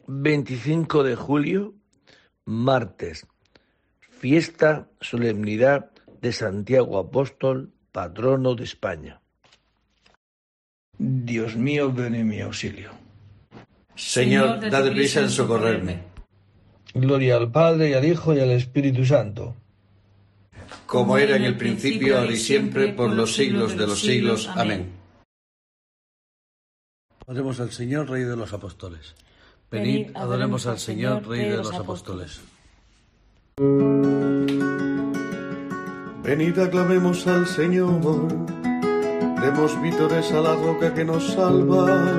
25 de julio, martes, fiesta, solemnidad de Santiago Apóstol, patrono de España. Dios mío, ven en mi auxilio. Señor, dad prisa en socorrerme. Gloria al Padre, y al Hijo, y al Espíritu Santo. Como era en el principio, ahora y siempre, por los siglos de los siglos. Amén. Adoremos al Señor, Rey de los Apóstoles. Venid, adoremos al Señor, Rey de los Apóstoles. Venid, aclamemos al Señor, demos vítores a la roca que nos salva.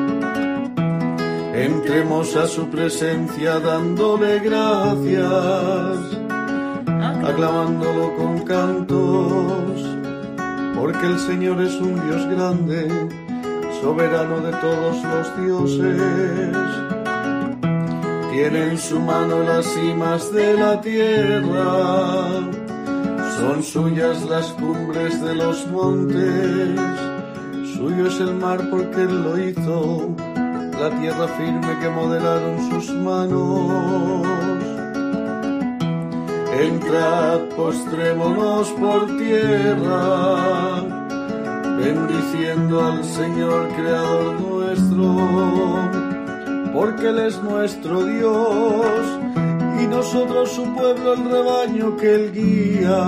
Entremos a su presencia dándole gracias, aclamándolo con cantos, porque el Señor es un Dios grande, soberano de todos los dioses. Tiene en su mano las cimas de la tierra, son suyas las cumbres de los montes, suyo es el mar porque Él lo hizo, la tierra firme que modelaron sus manos. Entrad, postrémonos por tierra, bendiciendo al Señor Creador nuestro, porque Él es nuestro Dios, y nosotros su pueblo, el rebaño que Él guía.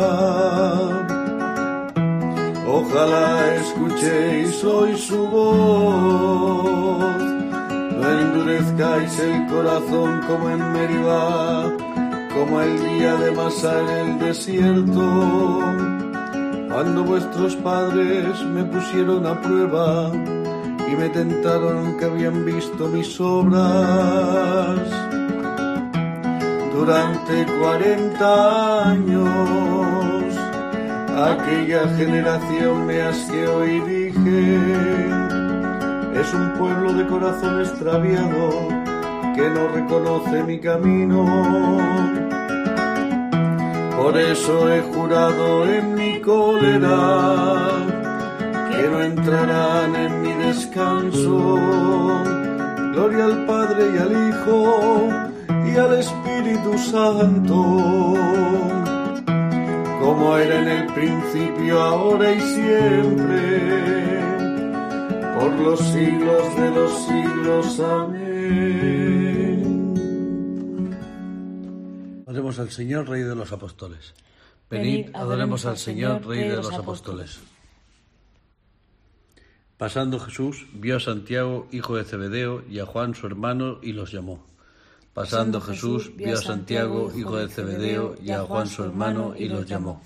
Ojalá escuchéis hoy su voz, no endurezcáis el corazón como en Meribá, como el día de Masá en el desierto, cuando vuestros padres me pusieron a prueba y me tentaron aunque habían visto mis obras. Durante 40 años aquella generación me asqueó y dije: es un pueblo de corazón extraviado que no reconoce mi camino. Por eso he jurado en mi cólera que no entrarán en mi descanso. Gloria al Padre y al Hijo y al Espíritu Santo, como era en el principio, ahora y siempre, por los siglos de los siglos. Amén. Adoremos al Señor, Rey de los Apóstoles. Venid, adoremos al Señor, Rey de los Apóstoles. Pasando Jesús, vio a Santiago, hijo de Zebedeo, y a Juan su hermano, y los llamó. Pasando Jesús, vio a Santiago, hijo de Zebedeo, y a Juan su hermano, y los llamó.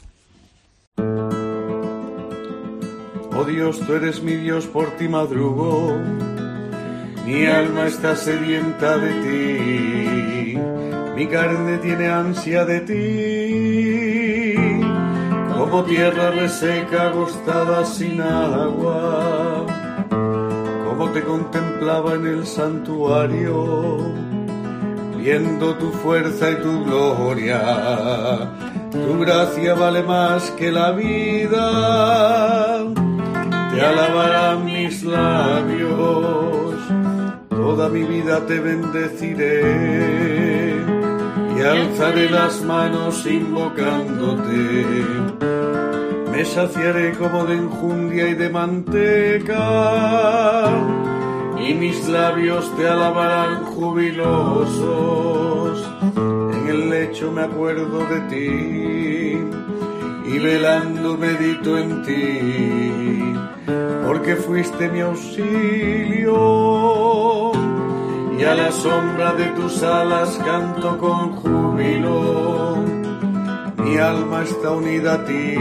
Oh Dios, tú eres mi Dios, por ti madrugo, mi alma está sedienta de ti, mi carne tiene ansia de ti, como tierra reseca, agostada sin agua, como te contemplaba en el santuario, viendo tu fuerza y tu gloria. Tu gracia vale más que la vida, te alabarán mis labios, toda mi vida te bendeciré y alzaré las manos invocándote. Me saciaré como de enjundia y de manteca, y mis labios te alabarán jubilosos. En el lecho me acuerdo de ti y velando medito en ti, porque fuiste mi auxilio, y a la sombra de tus alas canto con júbilo. Mi alma está unida a ti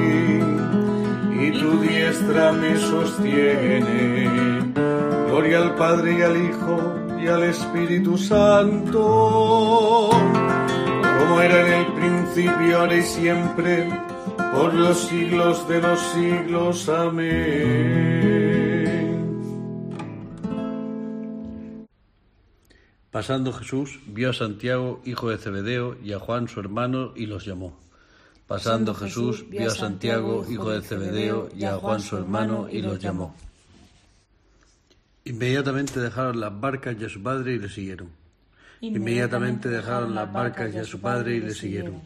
y tu diestra me sostiene. Gloria al Padre y al Hijo y al Espíritu Santo, como era en el principio, ahora y siempre, por los siglos de los siglos. Amén. Pasando Jesús, vio a Santiago, hijo de Zebedeo, y a Juan su hermano, y los llamó. Pasando Jesús, vio a Santiago, hijo de Zebedeo, y a Juan su hermano, y los llamó. Inmediatamente dejaron las barcas y a su padre y le siguieron. Inmediatamente dejaron las barcas y a su padre y le siguieron.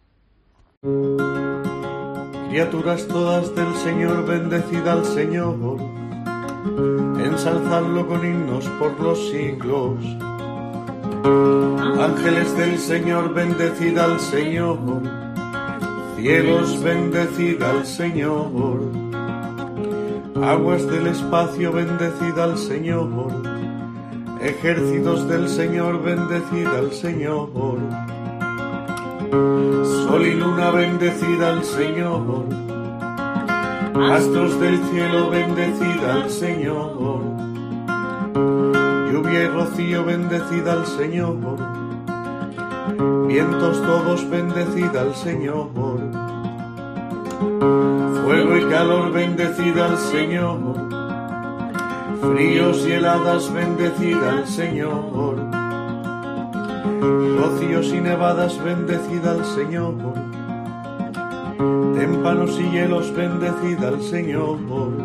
Criaturas todas del Señor, bendecid al Señor, ensalzadlo con himnos por los siglos. Ángeles del Señor, bendecid al Señor, cielos, bendecid al Señor, aguas del espacio, bendecid al Señor, ejércitos del Señor, bendecid al Señor, sol y luna, bendecid al Señor, astros del cielo, bendecid al Señor, lluvia y rocío, bendecid al Señor, vientos todos, bendecid al Señor, fuego y calor, bendecid al Señor, fríos y heladas, bendecid al Señor, rocíos y nevadas, bendecid al Señor, témpanos y hielos, bendecid al Señor,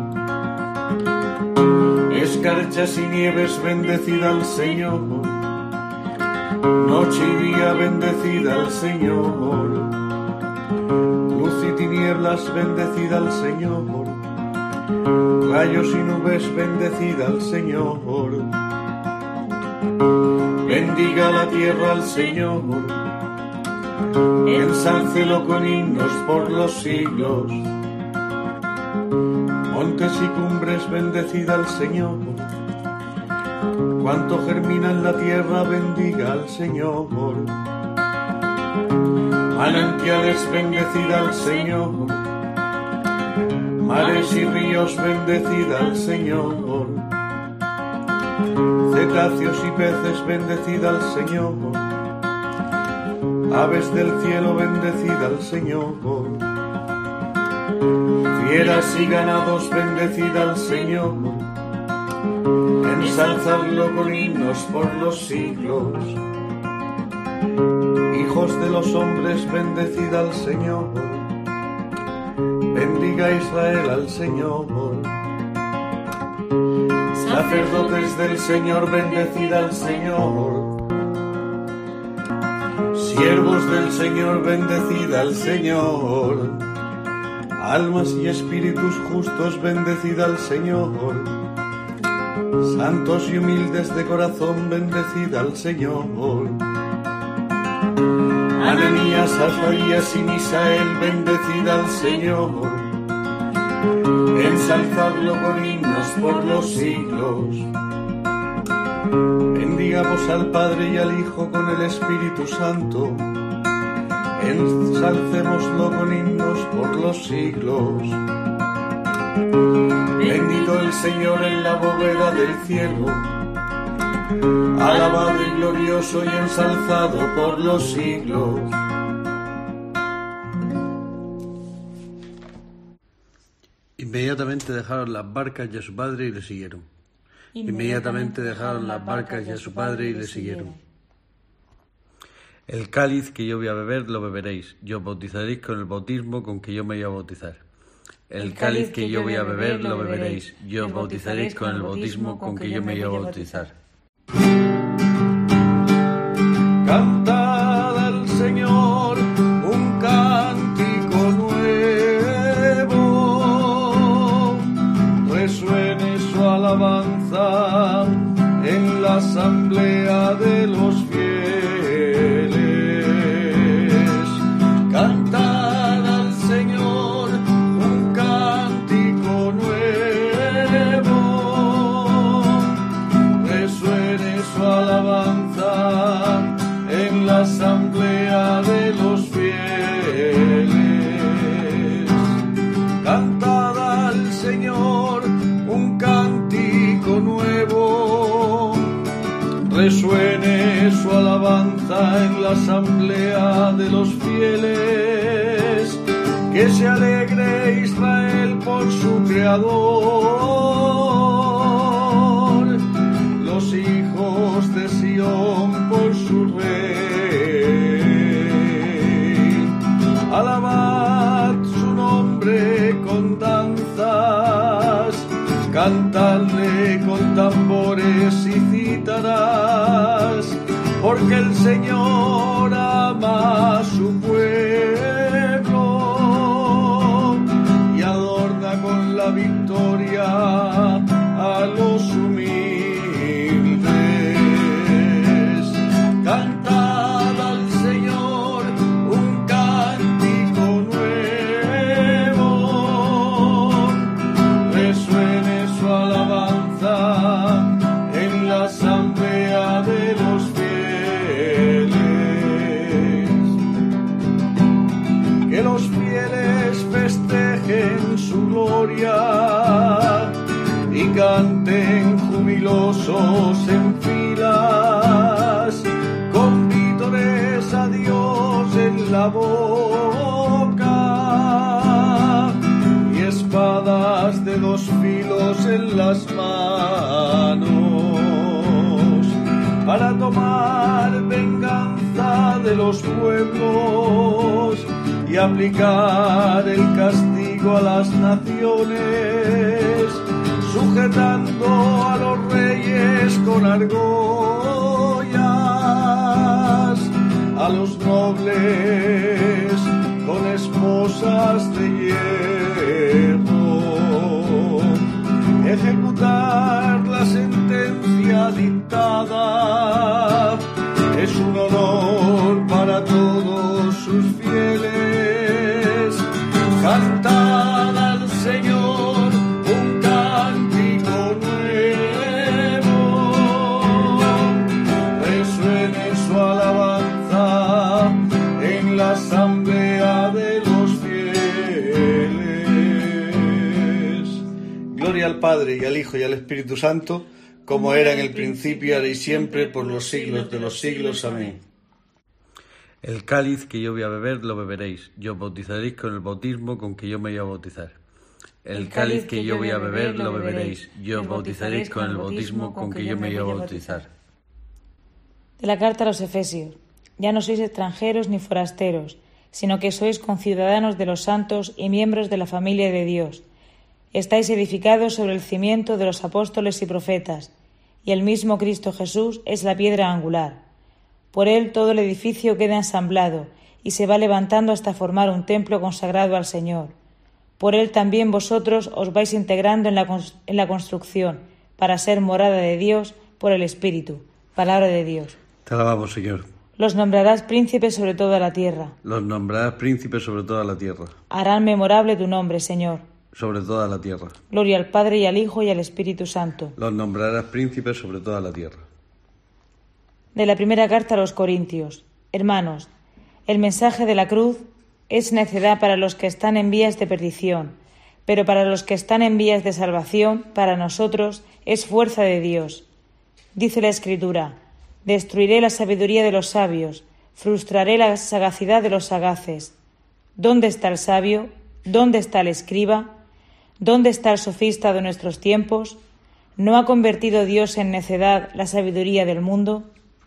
escarchas y nieves, bendecid al Señor, noche y día, bendecid al Señor, luz y tinieblas, bendecid al Señor, rayos y nubes, bendecid al Señor. Bendiga la tierra al Señor, ensálcelo con himnos por los siglos. Montes y cumbres, bendecid al Señor, cuanto germina en la tierra, bendiga al Señor. Manantiales, bendecid al Señor, mares y ríos, bendecid al Señor, cetáceos y peces, bendecid al Señor, aves del cielo, bendecid al Señor, fieras y ganados, bendecid al Señor, ensalzadlo con himnos por los siglos. Hijos de los hombres, bendecid al Señor, bendiga Israel al Señor. Sacerdotes del Señor, bendecid al Señor, siervos del Señor, bendecid al Señor, almas y espíritus justos, bendecid al Señor, santos y humildes de corazón, bendecid al Señor. Ananías, Azarías y Misael, bendecid al Señor, ensalzadlo con himnos por los siglos. Bendigamos al Padre y al Hijo con el Espíritu Santo, ensalcémoslo con himnos por los siglos. Bendito el Señor en la bóveda del cielo, alabado y glorioso y ensalzado por los siglos. Inmediatamente dejaron las barcas y a su padre y le siguieron. Inmediatamente dejaron las barcas y a su padre y le siguieron. El cáliz que yo voy a beber lo beberéis, y os bautizaréis con el bautismo con que yo me voy a bautizar. El cáliz que yo voy a beber lo beberéis, y os bautizaréis con el bautismo con que yo me voy a bautizar. Cantad al Señor un cántico nuevo, resuene su alabanza en la asamblea de los fieles. Cantad al Señor un cántico nuevo, resuene su alabanza en la asamblea de los fieles. Cantad al Señor un cántico nuevo, resuene su alabanza en la asamblea de los fieles. Que se alegre Israel por su Creador, los hijos de Sión por su Rey. Alabad su nombre con danzas, cantadle con tambor porque el Señor ama a su pueblo y adorna con la victoria a los humildes. Cantad al Señor un cántico nuevo, resuene su alabanza en la asamblea de los fieles. Que los fieles festejen su gloria y canten jubilosos en filas, con vítores a Dios en la boca y espadas de dos filos en las manos, para tomar venganza de los pueblos y aplicar el castigo a las naciones, sujetando a los reyes con argollas, a los nobles con esposas de hierro, ejecutar la sentencia dictada es un honor para todos sus fieles. Cantad al Señor un cántico nuevo, resuene su alabanza en la asamblea de los fieles. Gloria al Padre, y al Hijo, y al Espíritu Santo, como era en el principio, ahora y siempre, por los siglos de los siglos. Amén. El cáliz que yo voy a beber, lo beberéis, y os bautizaréis con el bautismo con que yo me voy a bautizar. El cáliz que yo voy a beber, lo beberéis, y os bautizaréis con el bautismo con que yo me voy a bautizar. De la carta a los Efesios. Ya no sois extranjeros ni forasteros, sino que sois conciudadanos de los santos y miembros de la familia de Dios. Estáis edificados sobre el cimiento de los apóstoles y profetas, y el mismo Cristo Jesús es la piedra angular. Por él todo el edificio queda ensamblado y se va levantando hasta formar un templo consagrado al Señor. Por él también vosotros os vais integrando en la construcción, para ser morada de Dios por el Espíritu. Palabra de Dios. Te alabamos, Señor. Los nombrarás príncipes sobre toda la tierra. Los nombrarás príncipes sobre toda la tierra. Harán memorable tu nombre, Señor. Sobre toda la tierra. Gloria al Padre, y al Hijo, y al Espíritu Santo. Los nombrarás príncipes sobre toda la tierra. De la primera carta a los Corintios. Hermanos, el mensaje de la cruz es necedad para los que están en vías de perdición, pero para los que están en vías de salvación, para nosotros es fuerza de Dios. Dice la Escritura: destruiré la sabiduría de los sabios, frustraré la sagacidad de los sagaces. ¿Dónde está el sabio? ¿Dónde está el escriba? ¿Dónde está el sofista de nuestros tiempos? ¿No ha convertido Dios en necedad la sabiduría del mundo?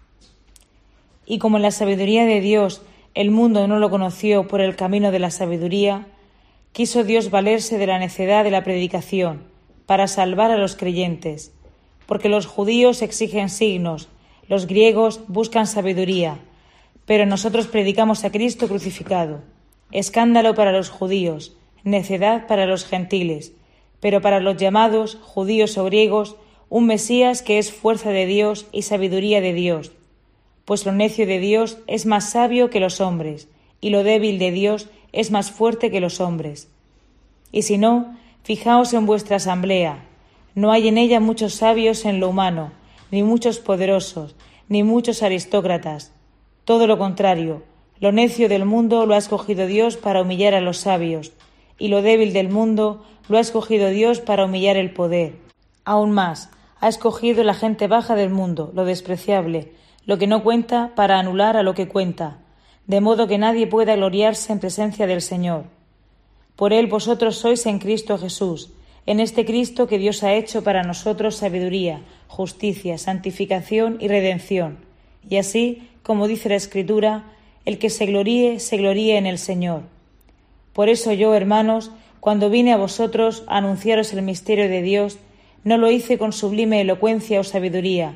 Y como en la sabiduría de Dios el mundo no lo conoció por el camino de la sabiduría, quiso Dios valerse de la necedad de la predicación para salvar a los creyentes, porque los judíos exigen signos, los griegos buscan sabiduría, pero nosotros predicamos a Cristo crucificado, escándalo para los judíos, necedad para los gentiles, pero para los llamados, judíos o griegos, un Mesías que es fuerza de Dios y sabiduría de Dios. Pues lo necio de Dios es más sabio que los hombres, y lo débil de Dios es más fuerte que los hombres. Y si no, fijaos en vuestra asamblea, no hay en ella muchos sabios en lo humano, ni muchos poderosos, ni muchos aristócratas. Todo lo contrario, lo necio del mundo lo ha escogido Dios para humillar a los sabios, y lo débil del mundo lo ha escogido Dios para humillar el poder. Aún más, ha escogido la gente baja del mundo, lo despreciable, lo que no cuenta, para anular a lo que cuenta, de modo que nadie pueda gloriarse en presencia del Señor. Por él vosotros sois en Cristo Jesús, en este Cristo que Dios ha hecho para nosotros sabiduría, justicia, santificación y redención. Y así, como dice la Escritura, el que se gloríe en el Señor. Por eso yo, hermanos, cuando vine a vosotros a anunciaros el misterio de Dios, no lo hice con sublime elocuencia o sabiduría,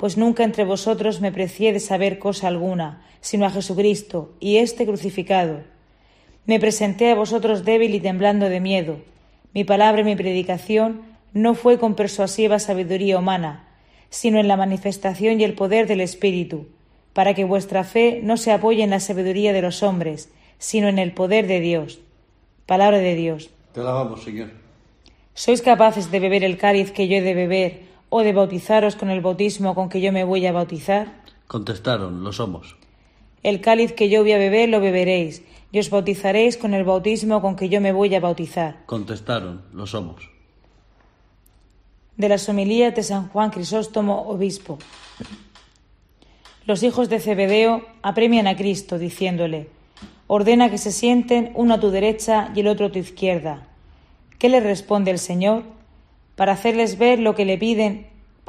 pues nunca entre vosotros me precié de saber cosa alguna, sino a Jesucristo, y éste crucificado. Me presenté a vosotros débil y temblando de miedo. Mi palabra y mi predicación no fue con persuasiva sabiduría humana, sino en la manifestación y el poder del Espíritu, para que vuestra fe no se apoye en la sabiduría de los hombres, sino en el poder de Dios. Palabra de Dios. Te alabamos, Señor. ¿Sois capaces de beber el cáliz que yo he de beber, o de bautizaros con el bautismo con que yo me voy a bautizar? Contestaron, lo somos. El cáliz que yo voy a beber lo beberéis, y os bautizaréis con el bautismo con que yo me voy a bautizar. Contestaron, lo somos. De las homilías de San Juan Crisóstomo, obispo. Los hijos de Zebedeo apremian a Cristo, diciéndole: ordena que se sienten uno a tu derecha y el otro a tu izquierda. ¿Qué le responde el Señor? Para hacerles ver que lo que le piden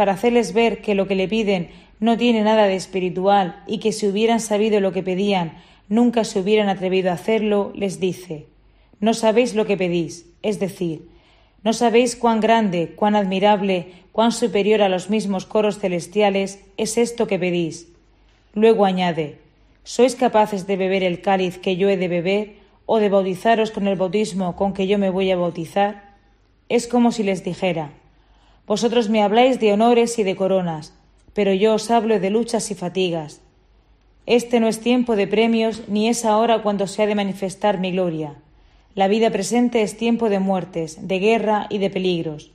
no tiene nada de espiritual, y que si hubieran sabido lo que pedían, nunca se hubieran atrevido a hacerlo, les dice: no sabéis lo que pedís, es decir, no sabéis cuán grande, cuán admirable, cuán superior a los mismos coros celestiales es esto que pedís. Luego añade: ¿sois capaces de beber el cáliz que yo he de beber, o de bautizaros con el bautismo con que yo me voy a bautizar? Es como si les dijera: vosotros me habláis de honores y de coronas, pero yo os hablo de luchas y fatigas. Este no es tiempo de premios, ni es ahora cuando se ha de manifestar mi gloria. La vida presente es tiempo de muertes, de guerra y de peligros.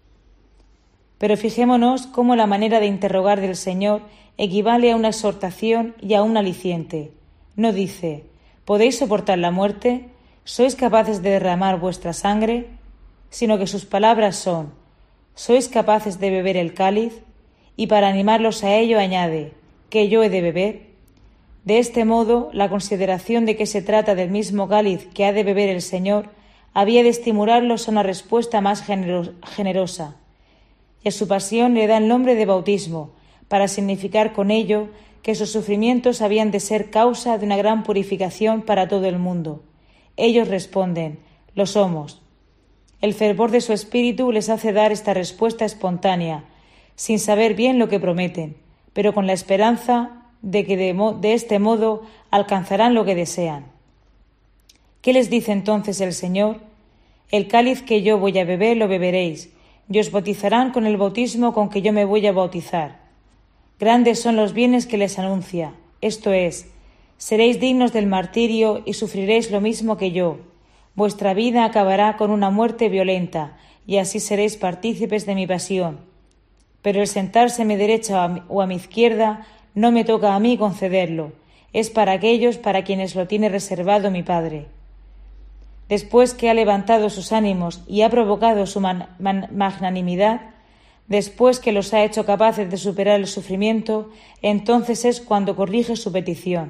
Pero fijémonos cómo la manera de interrogar del Señor equivale a una exhortación y a un aliciente. No dice: ¿podéis soportar la muerte? ¿Sois capaces de derramar vuestra sangre? Sino que sus palabras son: ¿sois capaces de beber el cáliz? Y para animarlos a ello añade: ¿que yo he de beber? De este modo, la consideración de que se trata del mismo cáliz que ha de beber el Señor había de estimularlos a una respuesta más generosa. Y a su pasión le da el nombre de bautismo, para significar con ello que sus sufrimientos habían de ser causa de una gran purificación para todo el mundo. Ellos responden: lo somos. El fervor de su espíritu les hace dar esta respuesta espontánea, sin saber bien lo que prometen, pero con la esperanza de que de este modo alcanzarán lo que desean. ¿Qué les dice entonces el Señor? El cáliz que yo voy a beber lo beberéis, y os bautizarán con el bautismo con que yo me voy a bautizar. Grandes son los bienes que les anuncia, esto es, seréis dignos del martirio y sufriréis lo mismo que yo. Vuestra vida acabará con una muerte violenta, y así seréis partícipes de mi pasión. Pero el sentarse a mi derecha o a mi izquierda no me toca a mí concederlo, es para aquellos para quienes lo tiene reservado mi Padre. Después que ha levantado sus ánimos y ha provocado su magnanimidad, después que los ha hecho capaces de superar el sufrimiento, entonces es cuando corrige su petición.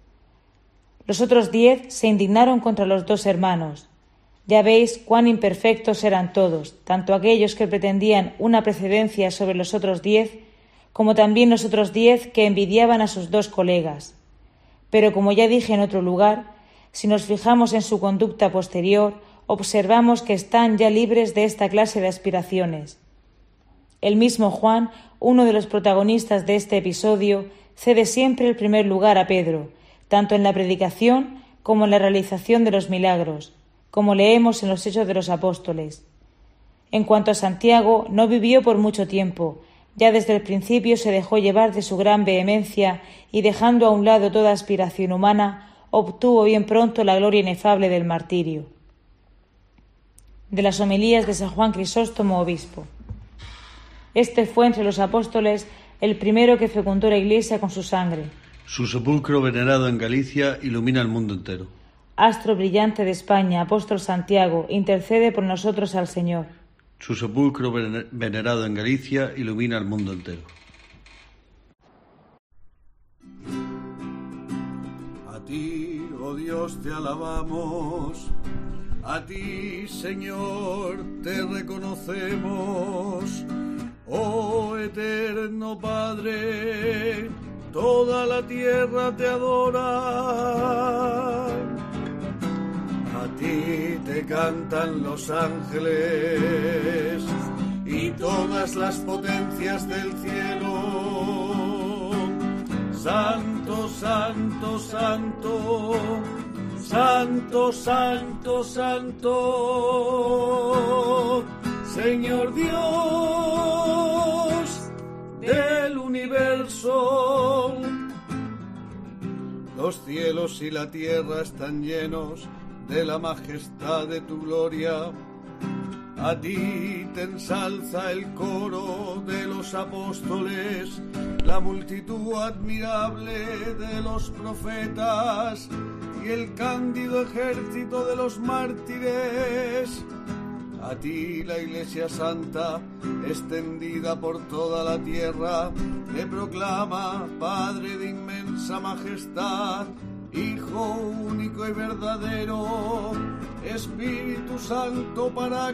Los otros 10 se indignaron contra los 2 hermanos. Ya veis cuán imperfectos eran todos, tanto aquellos que pretendían una precedencia sobre los otros 10, como también los otros 10 que envidiaban a sus 2 colegas. Pero como ya dije en otro lugar, si nos fijamos en su conducta posterior, observamos que están ya libres de esta clase de aspiraciones. El mismo Juan, uno de los protagonistas de este episodio, cede siempre el primer lugar a Pedro, tanto en la predicación como en la realización de los milagros, como leemos en los Hechos de los Apóstoles. En cuanto a Santiago, no vivió por mucho tiempo. Ya desde el principio se dejó llevar de su gran vehemencia y, dejando a un lado toda aspiración humana, obtuvo bien pronto la gloria inefable del martirio. De las homilías de San Juan Crisóstomo, obispo. Este fue entre los apóstoles el primero que fecundó la Iglesia con su sangre. Su sepulcro venerado en Galicia ilumina el mundo entero. Astro brillante de España, apóstol Santiago, intercede por nosotros al Señor. Su sepulcro venerado en Galicia ilumina el mundo entero. A ti, oh Dios, te alabamos. A ti, Señor, te reconocemos. Oh eterno Padre, toda la tierra te adora. A ti te cantan los ángeles y todas las potencias del cielo. Santo, santo, santo, santo, santo, santo, Señor Dios del universo. Los cielos y la tierra están llenos de la majestad de tu gloria. A ti te ensalza el coro de los apóstoles, la multitud admirable de los profetas y el cándido ejército de los mártires. A ti la Iglesia Santa, extendida por toda la tierra, te proclama Padre de inmensa majestad, Hijo único y verdadero, Espíritu Santo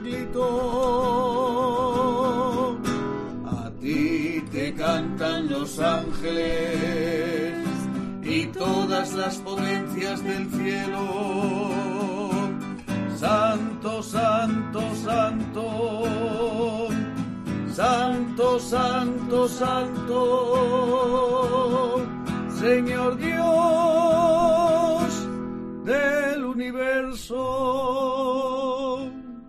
Paráclito. A ti te cantan los ángeles y todas las potencias del cielo. Santo, santo, santo, santo, santo, santo, Señor Dios del universo.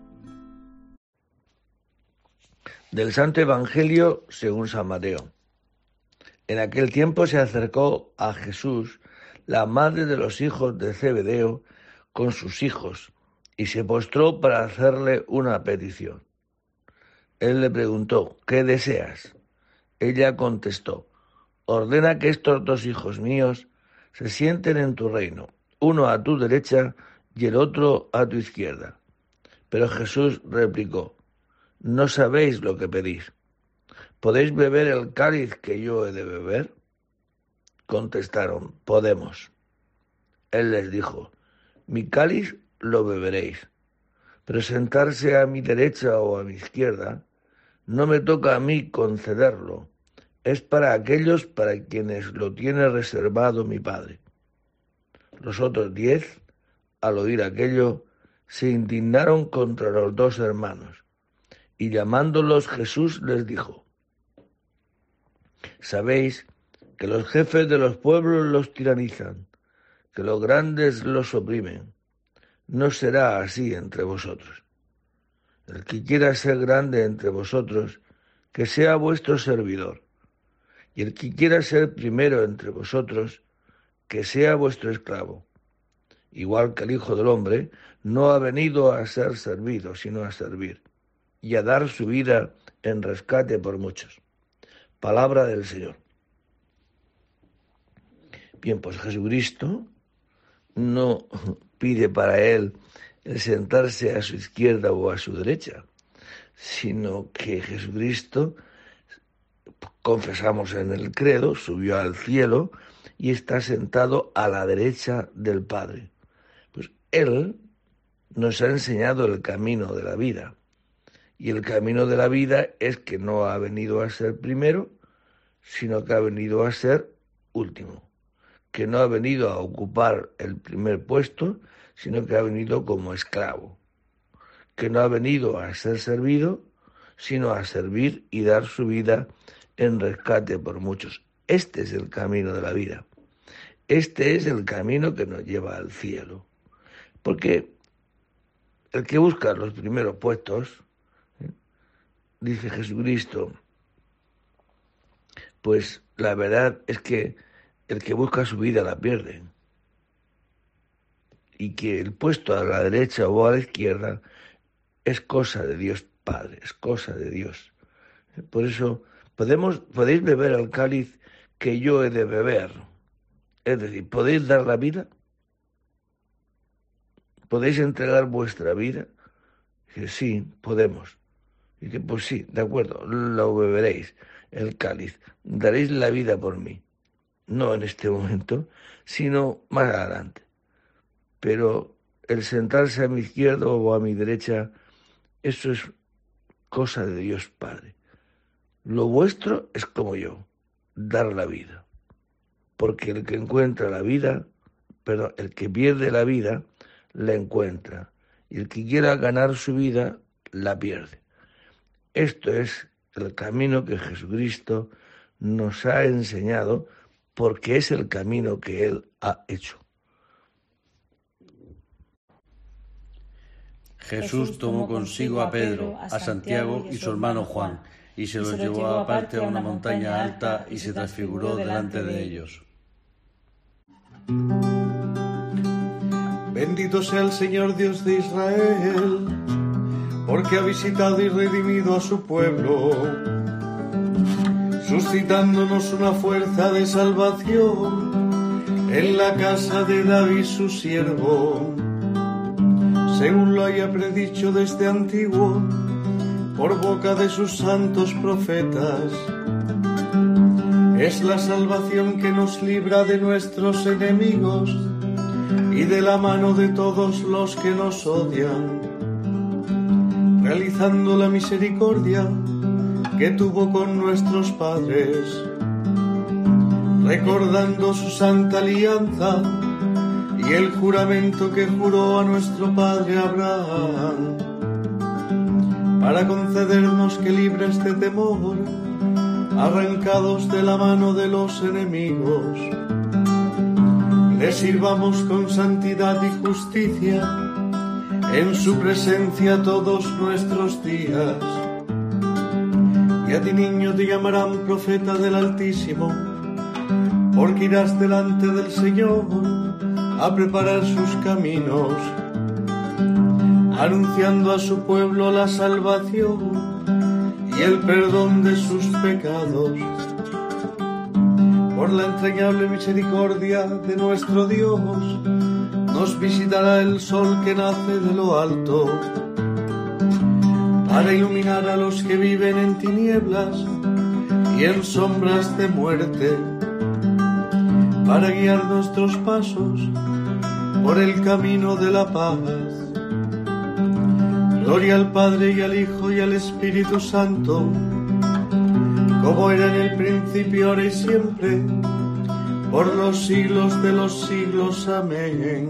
Del Santo Evangelio según San Mateo. En aquel tiempo se acercó a Jesús la madre de los hijos de Zebedeo con sus hijos, y se postró para hacerle una petición. Él le preguntó, ¿qué deseas? Ella contestó, ordena que estos dos hijos míos se sienten en tu reino, uno a tu derecha y el otro a tu izquierda. Pero Jesús replicó, no sabéis lo que pedís. ¿Podéis beber el cáliz que yo he de beber? Contestaron, podemos. Él les dijo, mi cáliz lo beberéis, pero sentarse a mi derecha o a mi izquierda no me toca a mí concederlo, es para aquellos para quienes lo tiene reservado mi Padre. Los otros 10, al oír aquello, se indignaron contra los dos hermanos, y llamándolos Jesús les dijo, sabéis que los jefes de los pueblos los tiranizan, que los grandes los oprimen. No será así entre vosotros. El que quiera ser grande entre vosotros, que sea vuestro servidor. Y el que quiera ser primero entre vosotros, que sea vuestro esclavo. Igual que el Hijo del Hombre no ha venido a ser servido, sino a servir, y a dar su vida en rescate por muchos. Palabra del Señor. Bien, pues Jesucristo no pide para él el sentarse a su izquierda o a su derecha, sino que Jesucristo, confesamos en el credo, subió al cielo y está sentado a la derecha del Padre. Pues Él nos ha enseñado el camino de la vida, y el camino de la vida es que no ha venido a ser primero, sino que ha venido a ser último, que no ha venido a ocupar el primer puesto, sino que ha venido como esclavo, que no ha venido a ser servido, sino a servir y dar su vida en rescate por muchos. Este es el camino de la vida. Este es el camino que nos lleva al cielo. Porque el que busca los primeros puestos, dice Jesucristo, pues la verdad es que el que busca su vida la pierde. Y que el puesto a la derecha o a la izquierda es cosa de Dios Padre, es cosa de Dios. Por eso podéis beber el cáliz que yo he de beber. Es decir, ¿podéis dar la vida? ¿Podéis entregar vuestra vida? Dice, sí, podemos. Dice, pues sí, de acuerdo, lo beberéis, el cáliz. Daréis la vida por mí. No en este momento, sino más adelante. Pero el sentarse a mi izquierda o a mi derecha, eso es cosa de Dios Padre. Lo vuestro es como yo, dar la vida. Porque el que encuentra la vida, el que pierde la vida, la encuentra. Y el que quiera ganar su vida, la pierde. Esto es el camino que Jesucristo nos ha enseñado, porque es el camino que Él ha hecho. Jesús tomó consigo a Pedro, a Santiago y su hermano Juan, y se los llevó aparte a una montaña alta y se transfiguró delante de ellos. Bendito sea el Señor Dios de Israel, porque ha visitado y redimido a su pueblo, suscitándonos una fuerza de salvación en la casa de David su siervo, según lo haya predicho desde antiguo por boca de sus santos profetas. Es la salvación que nos libra de nuestros enemigos y de la mano de todos los que nos odian, realizando la misericordia que tuvo con nuestros padres, recordando su santa alianza y el juramento que juró a nuestro padre Abraham, para concedernos que, libres de temor, arrancados de la mano de los enemigos, le sirvamos con santidad y justicia en su presencia todos nuestros días. Y a ti, niño, te llamarán profeta del Altísimo, porque irás delante del Señor a preparar sus caminos, anunciando a su pueblo la salvación y el perdón de sus pecados. Por la entrañable misericordia de nuestro Dios, nos visitará el sol que nace de lo alto, para iluminar a los que viven en tinieblas y en sombras de muerte, para guiar nuestros pasos por el camino de la paz. Gloria al Padre y al Hijo y al Espíritu Santo, como era en el principio, ahora y siempre, por los siglos de los siglos. Amén.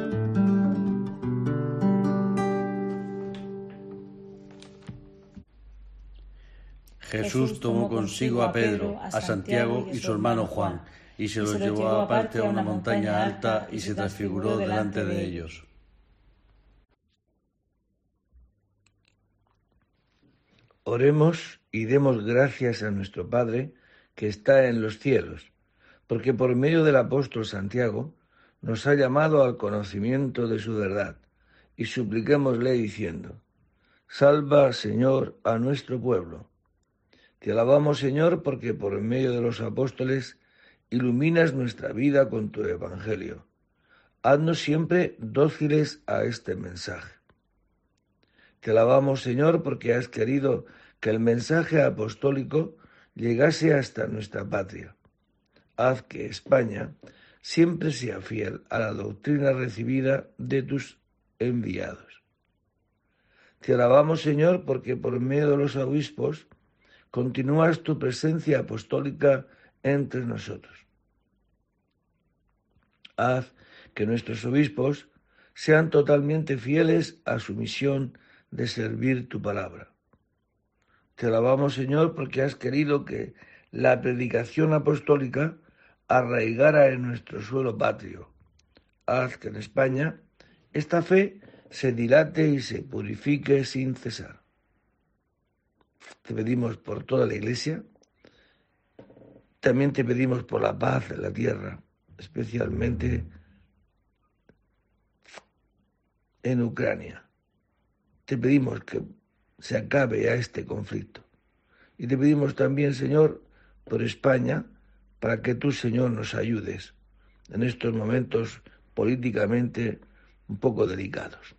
Jesús tomó consigo a Pedro, a Santiago y su hermano Juan, y se los llevó aparte a una montaña alta y se transfiguró delante de ellos. Oremos y demos gracias a nuestro Padre que está en los cielos, porque por medio del apóstol Santiago nos ha llamado al conocimiento de su verdad, y supliquémosle diciendo: Salva, Señor, a nuestro pueblo. Te alabamos, Señor, porque por medio de los apóstoles iluminas nuestra vida con tu evangelio. Haznos siempre dóciles a este mensaje. Te alabamos, Señor, porque has querido que el mensaje apostólico llegase hasta nuestra patria. Haz que España siempre sea fiel a la doctrina recibida de tus enviados. Te alabamos, Señor, porque por medio de los obispos continúas tu presencia apostólica entre nosotros. Haz que nuestros obispos sean totalmente fieles a su misión de servir tu palabra. Te alabamos, Señor, porque has querido que la predicación apostólica arraigara en nuestro suelo patrio. Haz que en España esta fe se dilate y se purifique sin cesar. Te pedimos por toda la Iglesia, también te pedimos por la paz en la tierra, especialmente en Ucrania. Te pedimos que se acabe ya este conflicto. Y te pedimos también, Señor, por España, para que tú, Señor, nos ayudes en estos momentos políticamente un poco delicados.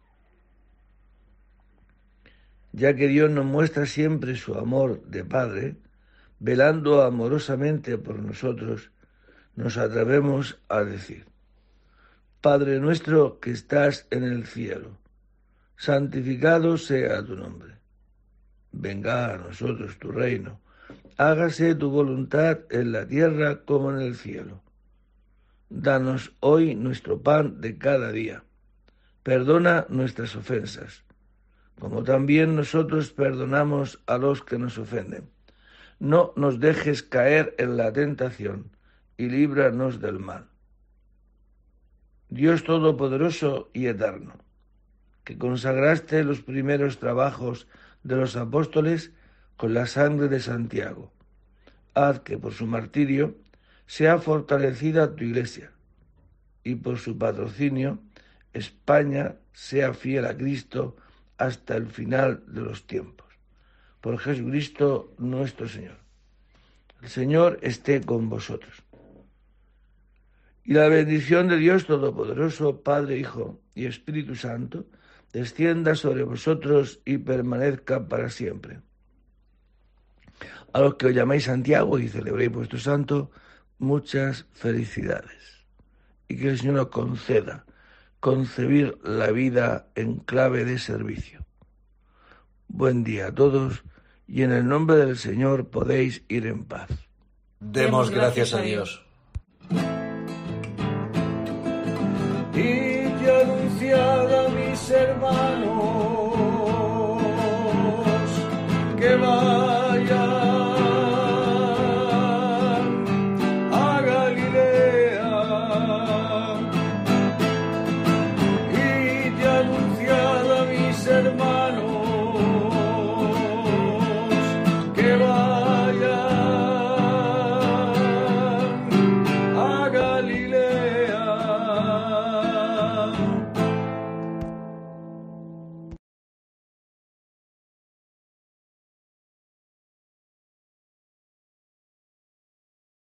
Ya que Dios nos muestra siempre su amor de Padre, velando amorosamente por nosotros, nos atrevemos a decir: Padre nuestro que estás en el cielo, santificado sea tu nombre. Venga a nosotros tu reino. Hágase tu voluntad en la tierra como en el cielo. Danos hoy nuestro pan de cada día. Perdona nuestras ofensas, como también nosotros perdonamos a los que nos ofenden. No nos dejes caer en la tentación y líbranos del mal. Dios Todopoderoso y Eterno, que consagraste los primeros trabajos de los apóstoles con la sangre de Santiago, haz que por su martirio sea fortalecida tu Iglesia y por su patrocinio España sea fiel a Cristo hasta el final de los tiempos. Por Jesucristo nuestro Señor. El Señor esté con vosotros. Y la bendición de Dios Todopoderoso, Padre, Hijo y Espíritu Santo, descienda sobre vosotros y permanezca para siempre. A los que os llamáis Santiago y celebréis vuestro santo, muchas felicidades. Y que el Señor nos conceda concebir la vida en clave de servicio. Buen día a todos y en el nombre del Señor podéis ir en paz. Demos gracias a Dios. Y que anunciad a mis hermanos